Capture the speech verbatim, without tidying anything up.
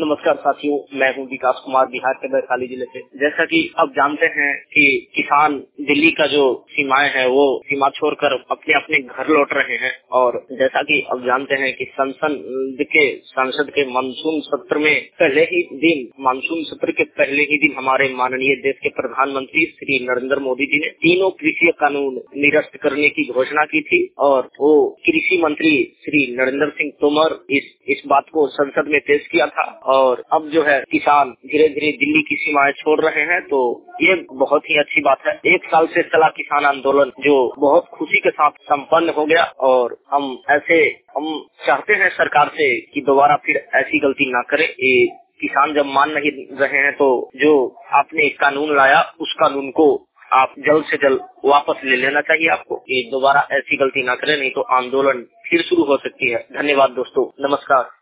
नमस्कार साथियों, मैं हूं विकास कुमार, बिहार के वैशाली जिले से। जैसा कि अब जानते हैं कि किसान दिल्ली का जो सीमाएं है वो सीमा छोड़कर अपने अपने घर लौट रहे हैं। और जैसा कि अब जानते हैं कि संसद के संसद के मानसून सत्र में पहले ही दिन मानसून सत्र के पहले ही दिन हमारे माननीय देश के प्रधानमंत्री श्री नरेंद्र मोदी जी ने तीनों कृषि कानून निरस्त करने की घोषणा की थी। और वो कृषि मंत्री श्री नरेंद्र सिंह तोमर इस इस बात को संसद में पेश किया था। और अब जो है किसान धीरे धीरे दिल्ली की सीमाएं छोड़ रहे हैं, तो ये बहुत ही अच्छी बात है। एक साल से चला किसान आंदोलन जो बहुत खुशी के साथ संपन्न हो गया। और हम ऐसे हम चाहते हैं सरकार से कि दोबारा फिर ऐसी गलती ना करे। ये किसान जब मान नहीं रहे हैं तो जो आपने कानून लाया उस कानून को आप जल्द से जल्द वापस ले लेना चाहिए आपको। कि दोबारा ऐसी गलती ना करें, नहीं तो आंदोलन फिर शुरू हो सकती है। धन्यवाद दोस्तों, नमस्कार।